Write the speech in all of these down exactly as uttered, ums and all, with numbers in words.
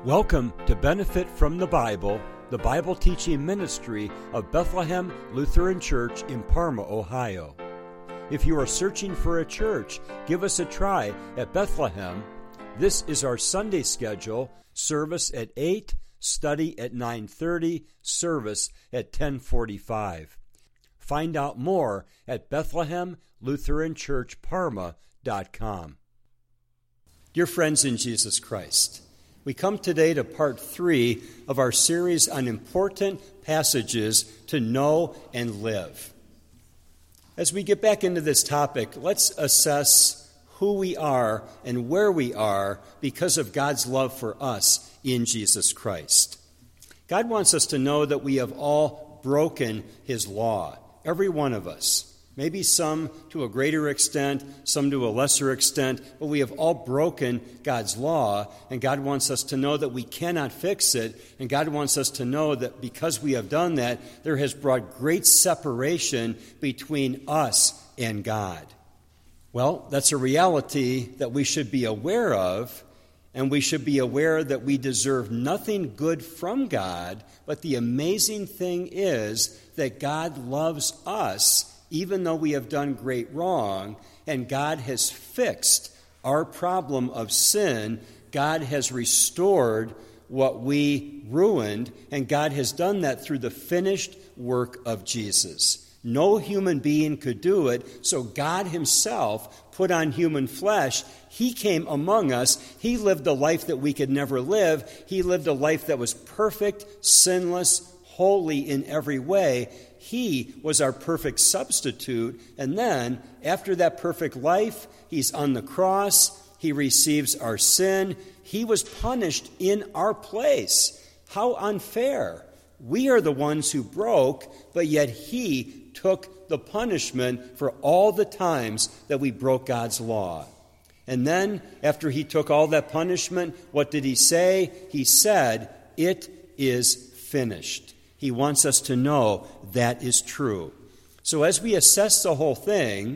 Welcome to Benefit from the Bible, the Bible teaching ministry of Bethlehem Lutheran Church in Parma, Ohio. If you are searching for a church, give us a try at Bethlehem. This is our Sunday schedule: service at eight, study at nine thirty, service at ten forty-five. Find out more at Bethlehem Lutheran Church Parma dot com. Dear friends in Jesus Christ, we come today to part three of our series on important passages to know and live. As we get back into this topic, let's assess who we are and where we are because of God's love for us in Jesus Christ. God wants us to know that we have all broken His law, every one of us. Maybe some to a greater extent, some to a lesser extent, but we have all broken God's law, and God wants us to know that we cannot fix it, and God wants us to know that because we have done that, there has brought great separation between us and God. Well, that's a reality that we should be aware of, and we should be aware that we deserve nothing good from God, but the amazing thing is that God loves us even though we have done great wrong, and God has fixed our problem of sin. God has restored what we ruined, and God has done that through the finished work of Jesus. No human being could do it, so God Himself put on human flesh. He came among us. He lived a life that we could never live. He lived a life that was perfect, sinless, holy in every way. He was our perfect substitute. And then, after that perfect life, He's on the cross. He receives our sin. He was punished in our place. How unfair. We are the ones who broke, but yet He took the punishment for all the times that we broke God's law. And then, after He took all that punishment, what did He say? He said, "It is finished." He wants us to know that is true. So as we assess the whole thing,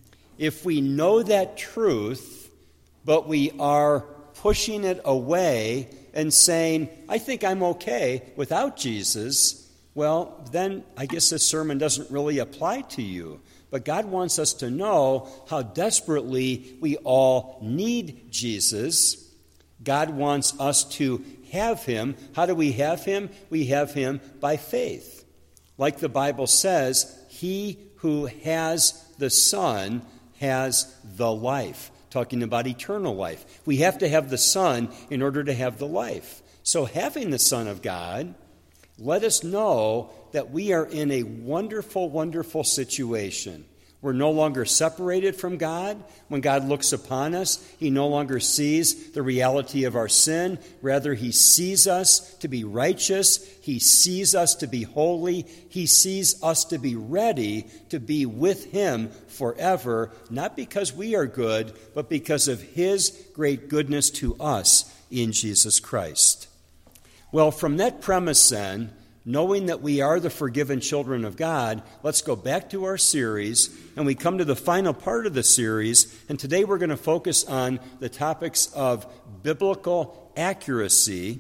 if we know that truth, but we are pushing it away and saying, "I think I'm okay without Jesus," well, then I guess this sermon doesn't really apply to you. But God wants us to know how desperately we all need Jesus. God wants us to have Him. How do we have Him? We have Him by faith. Like the Bible says, he who has the Son has the life. Talking about eternal life. We have to have the Son in order to have the life. So having the Son of God, let us know that we are in a wonderful, wonderful situation. We're no longer separated from God. When God looks upon us, He no longer sees the reality of our sin. Rather, He sees us to be righteous. He sees us to be holy. He sees us to be ready to be with Him forever, not because we are good, but because of His great goodness to us in Jesus Christ. Well, from that premise then, knowing that we are the forgiven children of God, let's go back to our series, and we come to the final part of the series, and today we're going to focus on the topics of biblical accuracy,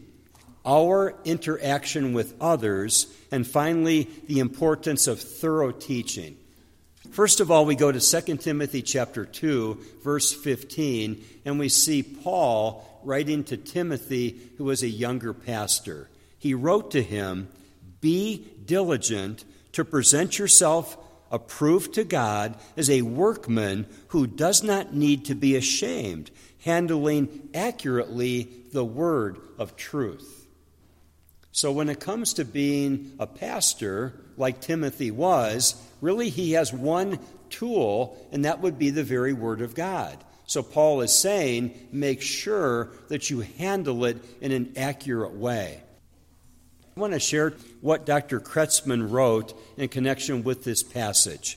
our interaction with others, and finally, the importance of thorough teaching. First of all, we go to Second Timothy chapter two, verse fifteen, and we see Paul writing to Timothy, who was a younger pastor. He wrote to him, "Be diligent to present yourself approved to God as a workman who does not need to be ashamed, handling accurately the word of truth." So when it comes to being a pastor, like Timothy was, really he has one tool, and that would be the very word of God. So Paul is saying, make sure that you handle it in an accurate way. I want to share what Doctor Kretzmann wrote in connection with this passage.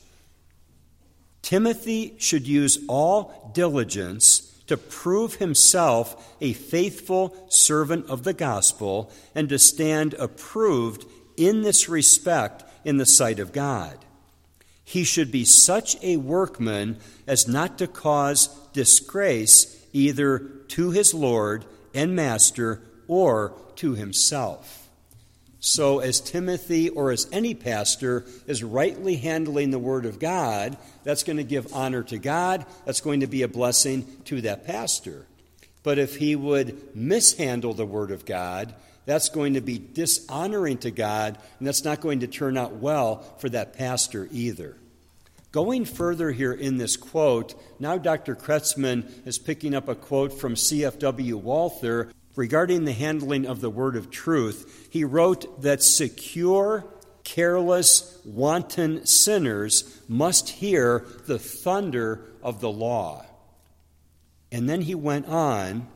Timothy should use all diligence to prove himself a faithful servant of the gospel and to stand approved in this respect in the sight of God. He should be such a workman as not to cause disgrace either to his Lord and Master or to himself. So as Timothy or as any pastor is rightly handling the Word of God, that's going to give honor to God. That's going to be a blessing to that pastor. But if he would mishandle the Word of God, that's going to be dishonoring to God, and that's not going to turn out well for that pastor either. Going further here in this quote, now Doctor Kretzmann is picking up a quote from C F W Walther regarding the handling of the word of truth. He wrote that secure, careless, wanton sinners must hear the thunder of the law. And then he went on,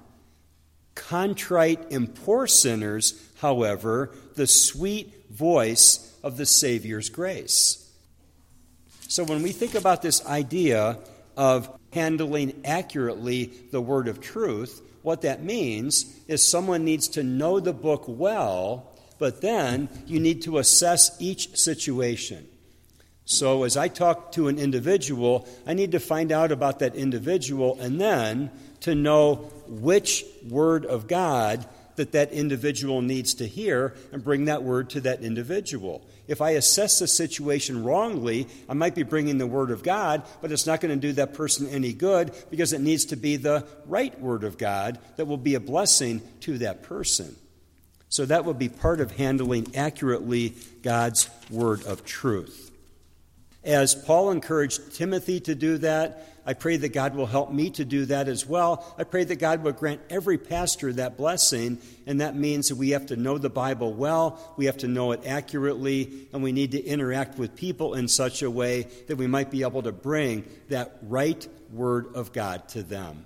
contrite and poor sinners, however, the sweet voice of the Savior's grace. So when we think about this idea of handling accurately the word of truth, what that means is someone needs to know the book well, but then you need to assess each situation. So as I talk to an individual, I need to find out about that individual and then to know which word of God that that individual needs to hear and bring that word to that individual. If I assess the situation wrongly, I might be bringing the word of God, but it's not going to do that person any good because it needs to be the right word of God that will be a blessing to that person. So that will be part of handling accurately God's word of truth. As Paul encouraged Timothy to do that, I pray that God will help me to do that as well. I pray that God will grant every pastor that blessing, and that means that we have to know the Bible well, we have to know it accurately, and we need to interact with people in such a way that we might be able to bring that right word of God to them.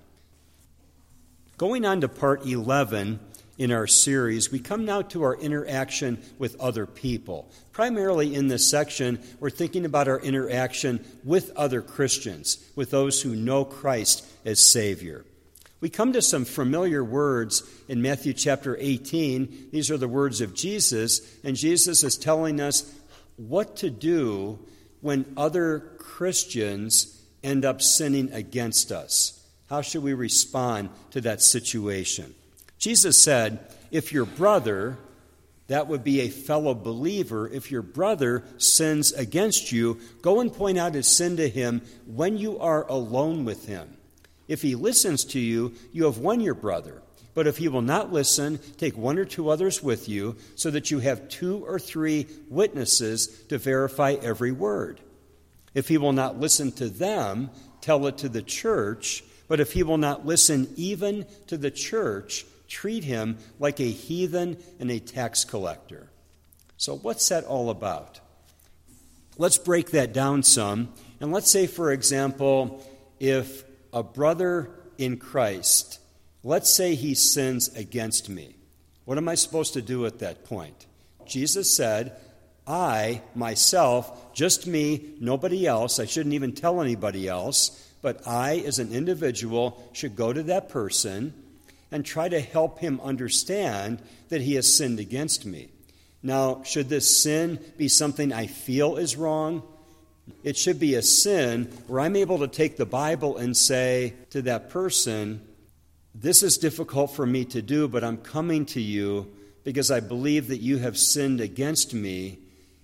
Going on to part eleven in our series, we come now to our interaction with other people. Primarily in this section, we're thinking about our interaction with other Christians, with those who know Christ as Savior. We come to some familiar words in Matthew chapter eighteen. These are the words of Jesus, and Jesus is telling us what to do when other Christians end up sinning against us. How should we respond to that situation? Jesus said, if your brother, that would be a fellow believer, if your brother sins against you, go and point out his sin to him when you are alone with him. If he listens to you, you have won your brother. But if he will not listen, take one or two others with you, so that you have two or three witnesses to verify every word. If he will not listen to them, tell it to the church. But if he will not listen even to the church, treat him like a heathen and a tax collector. So what's that all about? Let's break that down some. And let's say, for example, if a brother in Christ, let's say he sins against me. What am I supposed to do at that point? Jesus said, I, myself, just me, nobody else, I shouldn't even tell anybody else, but I, as an individual, should go to that person and try to help him understand that he has sinned against me. Now, should this sin be something I feel is wrong? It should be a sin where I'm able to take the Bible and say to that person, this is difficult for me to do, but I'm coming to you because I believe that you have sinned against me,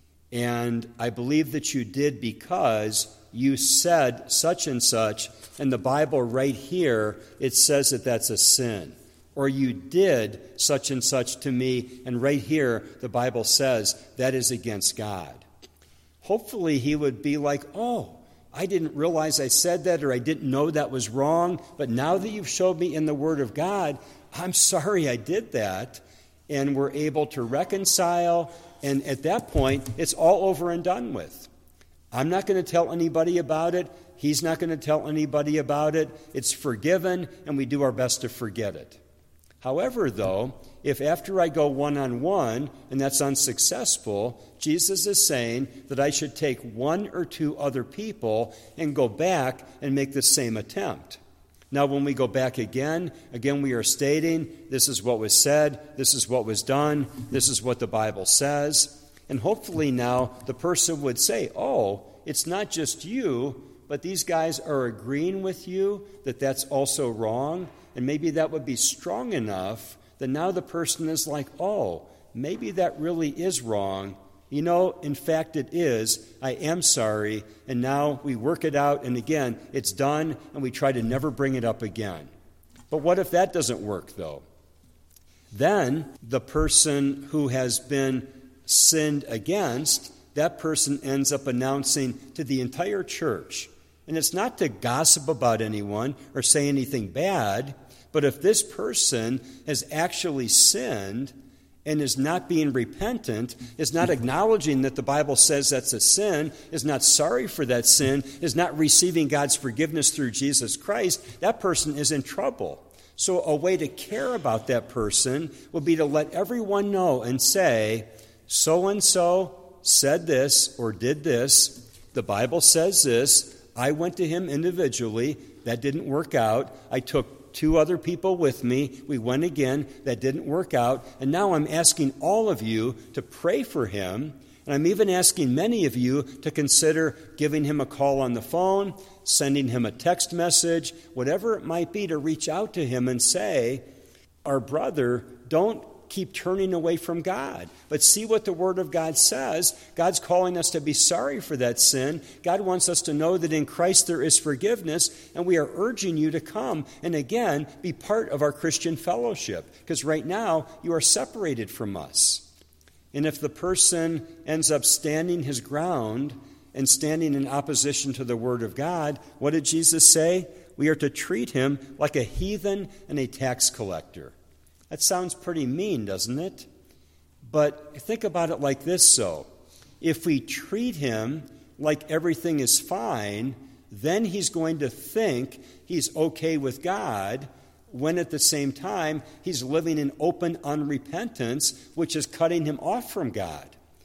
and I believe that you did because you said such and such, and the Bible right here, it says that that's a sin. Or you did such and such to me, and right here the Bible says that is against God. Hopefully he would be like, oh, I didn't realize I said that, or I didn't know that was wrong, but now that you've showed me in the Word of God, I'm sorry I did that. And we're able to reconcile, and at that point, it's all over and done with. I'm not going to tell anybody about it. He's not going to tell anybody about it. It's forgiven, and we do our best to forget it. However, though, if after I go one-on-one and that's unsuccessful, Jesus is saying that I should take one or two other people and go back and make the same attempt. Now, when we go back again, again we are stating this is what was said, this is what was done, this is what the Bible says. And hopefully now the person would say, oh, it's not just you, but these guys are agreeing with you that that's also wrong. And maybe that would be strong enough then now the person is like, oh, maybe that really is wrong. You know, in fact it is. I am sorry. And now we work it out, and again, it's done, and we try to never bring it up again. But what if that doesn't work, though? Then the person who has been sinned against, that person ends up announcing to the entire church. And it's not to gossip about anyone or say anything bad, but if this person has actually sinned and is not being repentant, is not acknowledging that the Bible says that's a sin, is not sorry for that sin, is not receiving God's forgiveness through Jesus Christ, that person is in trouble. So a way to care about that person will be to let everyone know and say, so-and-so said this or did this. The Bible says this. I went to him individually. That didn't work out. I took two other people with me. We went again. That didn't work out. And now I'm asking all of you to pray for him. And I'm even asking many of you to consider giving him a call on the phone, sending him a text message, whatever it might be, to reach out to him and say, our brother, don't keep turning away from God, but see what the Word of God says. God's calling us to be sorry for that sin. God wants us to know that in Christ there is forgiveness, and we are urging you to come and again be part of our Christian fellowship, because right now you are separated from us. And if the person ends up standing his ground and standing in opposition to the Word of God, what did Jesus say? We are to treat him like a heathen and a tax collector. That sounds pretty mean, doesn't it? But think about it like this, so. If we treat him like everything is fine, then he's going to think he's okay with God, when at the same time he's living in open unrepentance, which is cutting him off from God.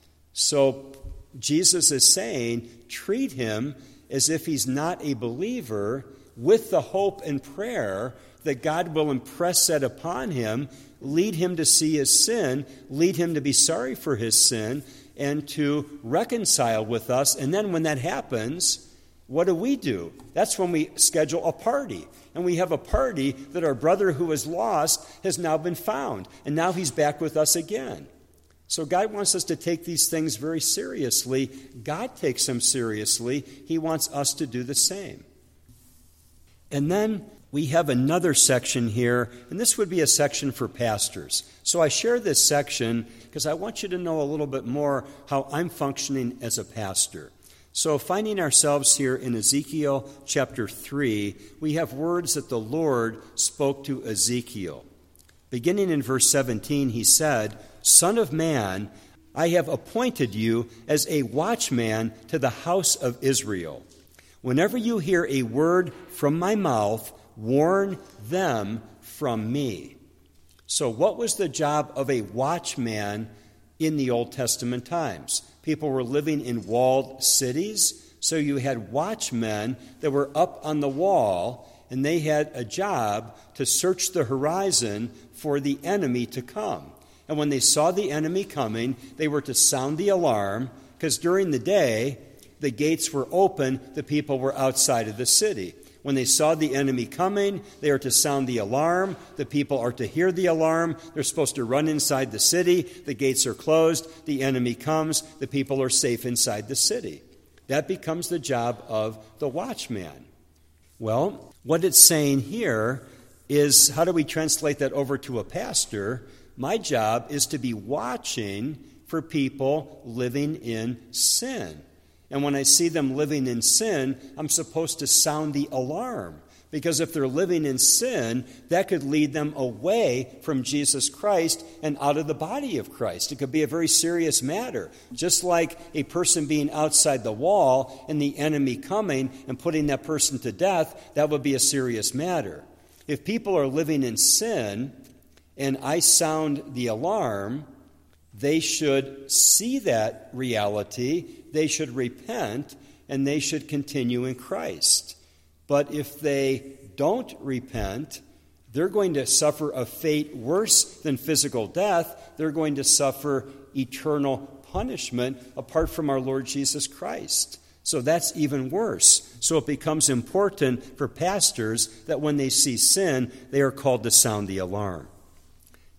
So Jesus is saying, treat him as if he's not a believer, with the hope and prayer that God will impress that upon him, lead him to see his sin, lead him to be sorry for his sin, and to reconcile with us. And then when that happens, what do we do? That's when we schedule a party. And we have a party that our brother who was lost has now been found. And now he's back with us again. So God wants us to take these things very seriously. God takes them seriously. He wants us to do the same. And then we have another section here, and this would be a section for pastors. So I share this section because I want you to know a little bit more how I'm functioning as a pastor. So finding ourselves here in Ezekiel chapter three, we have words that the Lord spoke to Ezekiel. Beginning in verse seventeen, he said, Son of man, I have appointed you as a watchman to the house of Israel. Whenever you hear a word from my mouth, warn them from me. So what was the job of a watchman in the Old Testament times? People were living in walled cities, so you had watchmen that were up on the wall, and they had a job to search the horizon for the enemy to come. And when they saw the enemy coming, they were to sound the alarm, because during the day, the gates were open, the people were outside of the city. When they saw the enemy coming, they are to sound the alarm. The people are to hear the alarm. They're supposed to run inside the city. The gates are closed. The enemy comes. The people are safe inside the city. That becomes the job of the watchman. Well, what it's saying here is, how do we translate that over to a pastor? My job is to be watching for people living in sin. And when I see them living in sin, I'm supposed to sound the alarm. Because if they're living in sin, that could lead them away from Jesus Christ and out of the body of Christ. It could be a very serious matter. Just like a person being outside the wall and the enemy coming and putting that person to death, that would be a serious matter. If people are living in sin and I sound the alarm, they should see that reality, they should repent, and they should continue in Christ. But if they don't repent, they're going to suffer a fate worse than physical death. They're going to suffer eternal punishment apart from our Lord Jesus Christ. So that's even worse. So it becomes important for pastors that when they see sin, they are called to sound the alarm.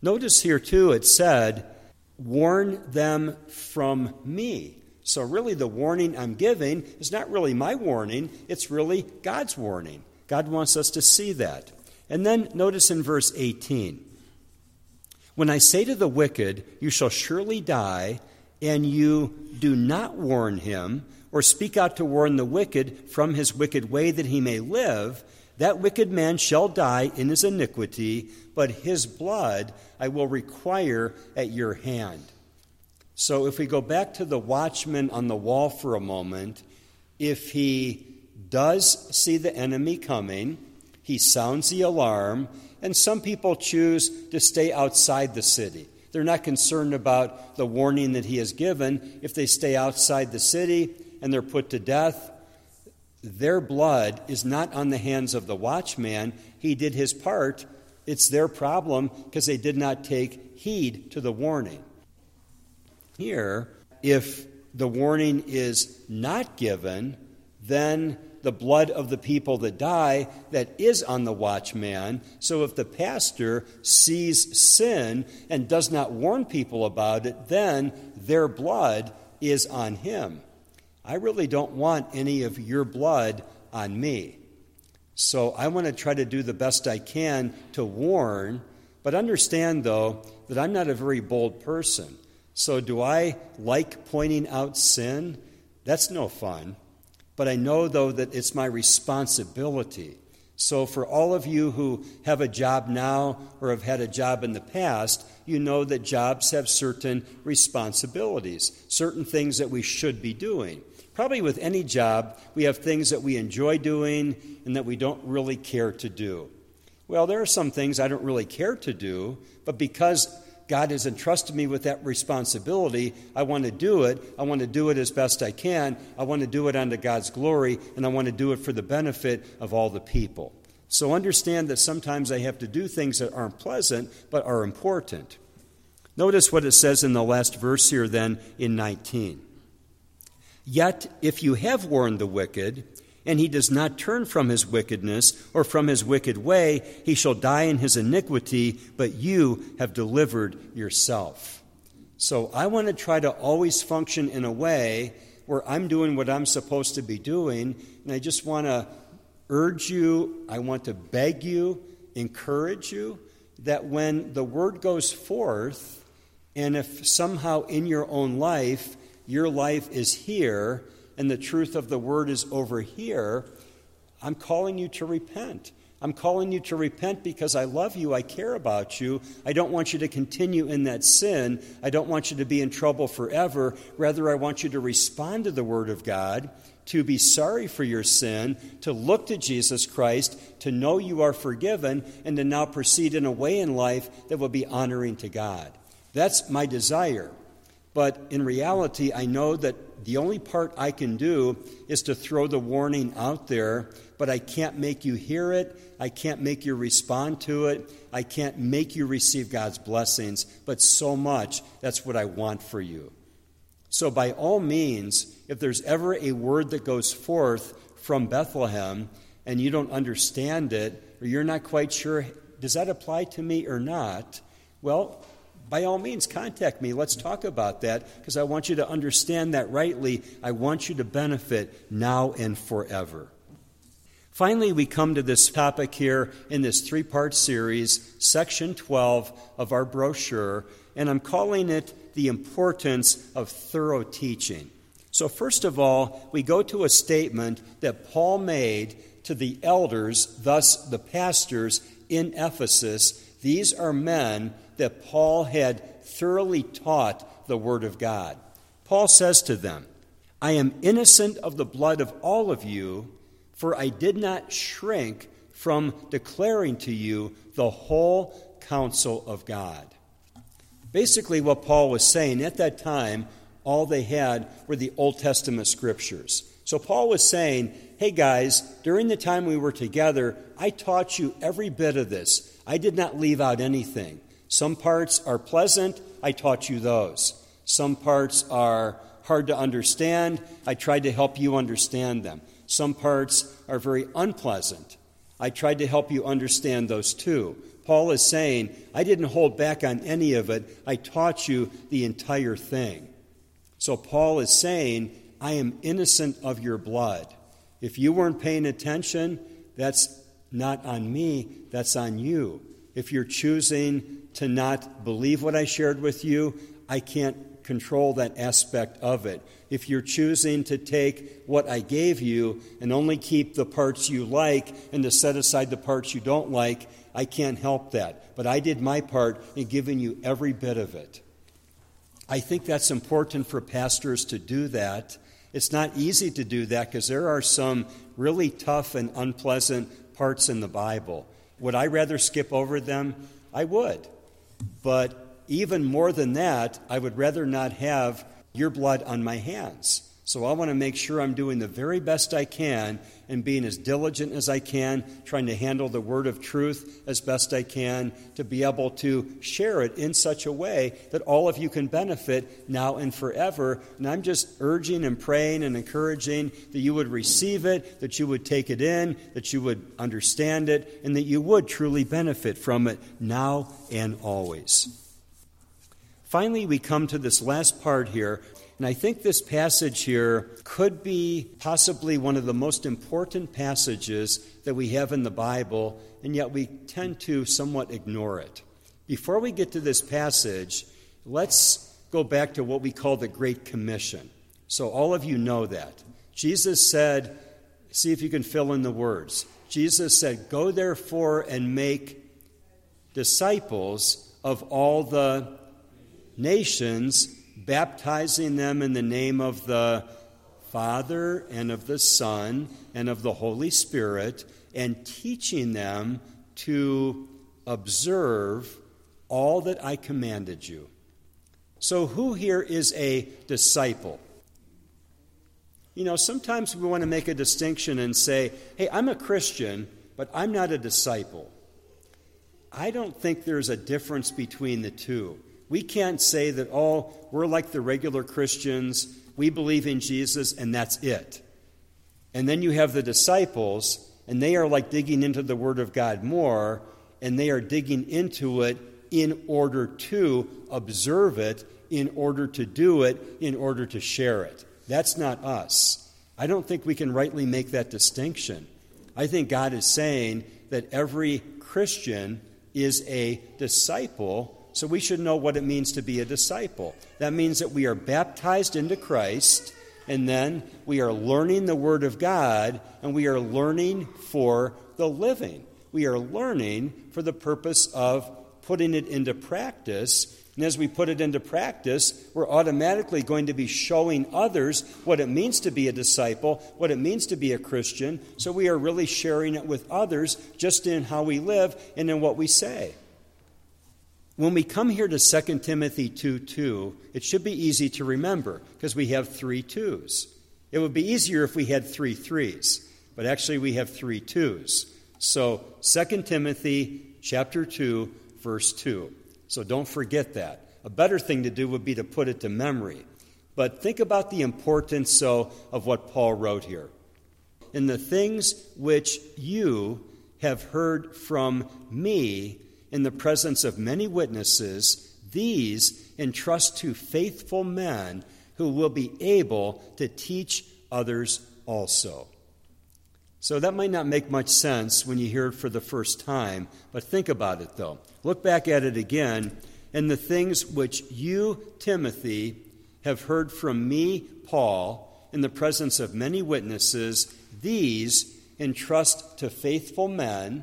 Notice here, too, it said, warn them from me. So really the warning I'm giving is not really my warning, it's really God's warning. God wants us to see that. And then notice in verse eighteen, when I say to the wicked, you shall surely die, and you do not warn him, or speak out to warn the wicked from his wicked way that he may live, that wicked man shall die in his iniquity, but his blood I will require at your hand. So if we go back to the watchman on the wall for a moment, if he does see the enemy coming, he sounds the alarm, and some people choose to stay outside the city. They're not concerned about the warning that he has given. If they stay outside the city and they're put to death, their blood is not on the hands of the watchman. He did his part. It's their problem because they did not take heed to the warning. Here, if the warning is not given, then the blood of the people that die, that is on the watchman. So if the pastor sees sin and does not warn people about it, then their blood is on him. I really don't want any of your blood on me. So I want to try to do the best I can to warn, but understand, though, that I'm not a very bold person. So do I like pointing out sin? That's no fun. But I know, though, that it's my responsibility. So for all of you who have a job now or have had a job in the past, you know that jobs have certain responsibilities, certain things that we should be doing. Probably with any job, we have things that we enjoy doing and that we don't really care to do. Well, there are some things I don't really care to do, but because God has entrusted me with that responsibility, I want to do it. I want to do it as best I can. I want to do it unto God's glory, and I want to do it for the benefit of all the people. So understand that sometimes I have to do things that aren't pleasant, but are important. Notice what it says in the last verse here then in nineteen. Yet if you have warned the wicked, and he does not turn from his wickedness or from his wicked way, he shall die in his iniquity, but you have delivered yourself. So I want to try to always function in a way where I'm doing what I'm supposed to be doing, and I just want to urge you, I want to beg you, encourage you, that when the word goes forth, and if somehow in your own life, your life is here, and the truth of the word is over here, I'm calling you to repent. I'm calling you to repent because I love you, I care about you. I don't want you to continue in that sin. I don't want you to be in trouble forever. Rather, I want you to respond to the word of God, to be sorry for your sin, to look to Jesus Christ, to know you are forgiven, and to now proceed in a way in life that will be honoring to God. That's my desire. But in reality, I know that the only part I can do is to throw the warning out there, but I can't make you hear it. I can't make you respond to it. I can't make you receive God's blessings, but so much, that's what I want for you. So by all means, if there's ever a word that goes forth from Bethlehem and you don't understand it, or you're not quite sure, does that apply to me or not? Well, by all means, contact me. Let's talk about that because I want you to understand that rightly. I want you to benefit now and forever. Finally, we come to this topic here in this three-part series, section twelve of our brochure, and I'm calling it the importance of thorough teaching. So first of all, we go to a statement that Paul made to the elders, thus the pastors in Ephesus. These are men that Paul had thoroughly taught the Word of God. Paul says to them, I am innocent of the blood of all of you, for I did not shrink from declaring to you the whole counsel of God. Basically, what Paul was saying, at that time, all they had were the Old Testament scriptures. So Paul was saying, hey guys, during the time we were together, I taught you every bit of this. I did not leave out anything. Some parts are pleasant, I taught you those. Some parts are hard to understand, I tried to help you understand them. Some parts are very unpleasant. I tried to help you understand those too. Paul is saying, I didn't hold back on any of it. I taught you the entire thing. So Paul is saying, I am innocent of your blood. If you weren't paying attention, that's not on me, that's on you. If you're choosing to not believe what I shared with you, I can't control that aspect of it. If you're choosing to take what I gave you and only keep the parts you like and to set aside the parts you don't like, I can't help that. But I did my part in giving you every bit of it. I think that's important for pastors to do that. It's not easy to do that because there are some really tough and unpleasant parts in the Bible. Would I rather skip over them? I would. But even more than that, I would rather not have your blood on my hands. So I want to make sure I'm doing the very best I can and being as diligent as I can, trying to handle the word of truth as best I can, to be able to share it in such a way that all of you can benefit now and forever. And I'm just urging and praying and encouraging that you would receive it, that you would take it in, that you would understand it, and that you would truly benefit from it now and always. Finally, we come to this last part here. And I think this passage here could be possibly one of the most important passages that we have in the Bible, and yet we tend to somewhat ignore it. Before we get to this passage, let's go back to what we call the Great Commission. So all of you know that. Jesus said, see if you can fill in the words. Jesus said, go therefore and make disciples of all the nations, baptizing them in the name of the Father and of the Son and of the Holy Spirit, and teaching them to observe all that I commanded you. So who here is a disciple? You know, sometimes we want to make a distinction and say, hey, I'm a Christian, but I'm not a disciple. I don't think there's a difference between the two. We can't say that, oh, we're like the regular Christians, we believe in Jesus, and that's it. And then you have the disciples, and they are like digging into the Word of God more, and they are digging into it in order to observe it, in order to do it, in order to share it. That's not us. I don't think we can rightly make that distinction. I think God is saying that every Christian is a disciple. So we should know what it means to be a disciple. That means that we are baptized into Christ, and then we are learning the Word of God, and we are learning for the living. We are learning for the purpose of putting it into practice. And as we put it into practice, we're automatically going to be showing others what it means to be a disciple, what it means to be a Christian. So we are really sharing it with others just in how we live and in what we say. When we come here to Second Timothy two two, it should be easy to remember because we have three twos. It would be easier if we had three threes, but actually we have three twos. So Second Timothy chapter two, verse two. So don't forget that. A better thing to do would be to put it to memory. But think about the importance so of what Paul wrote here. In the things which you have heard from me in the presence of many witnesses, these entrust to faithful men who will be able to teach others also. So that might not make much sense when you hear it for the first time, but think about it though. Look back at it again. And the things which you, Timothy, have heard from me, Paul, in the presence of many witnesses, these entrust to faithful men.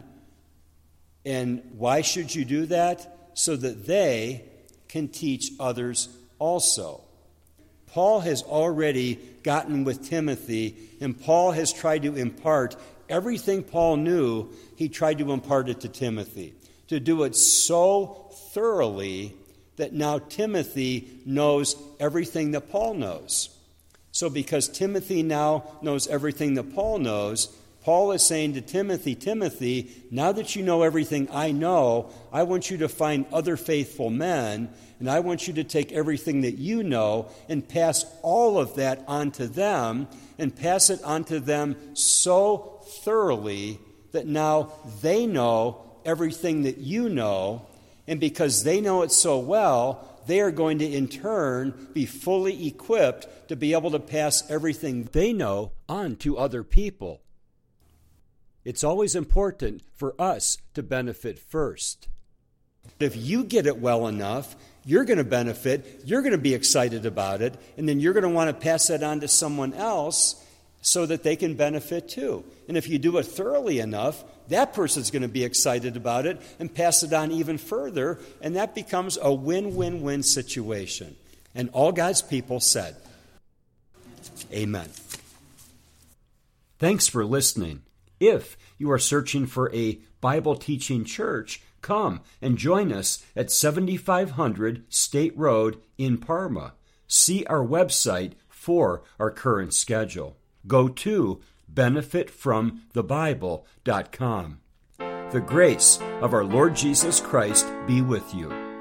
And why should you do that? So that they can teach others also. Paul has already gotten with Timothy, and Paul has tried to impart everything Paul knew. He tried to impart it to Timothy, to do it so thoroughly that now Timothy knows everything that Paul knows. So because Timothy now knows everything that Paul knows, Paul is saying to Timothy, Timothy, now that you know everything I know, I want you to find other faithful men, and I want you to take everything that you know and pass all of that on to them, and pass it on to them so thoroughly that now they know everything that you know, and because they know it so well, they are going to in turn be fully equipped to be able to pass everything they know on to other people. It's always important for us to benefit first. If you get it well enough, you're going to benefit, you're going to be excited about it, and then you're going to want to pass that on to someone else so that they can benefit too. And if you do it thoroughly enough, that person's going to be excited about it and pass it on even further, and that becomes a win-win-win situation. And all God's people said, Amen. Thanks for listening. If you are searching for a Bible-teaching church, come and join us at seventy-five hundred State Road in Parma. See our website for our current schedule. Go to benefit from the bible dot com. The grace of our Lord Jesus Christ be with you.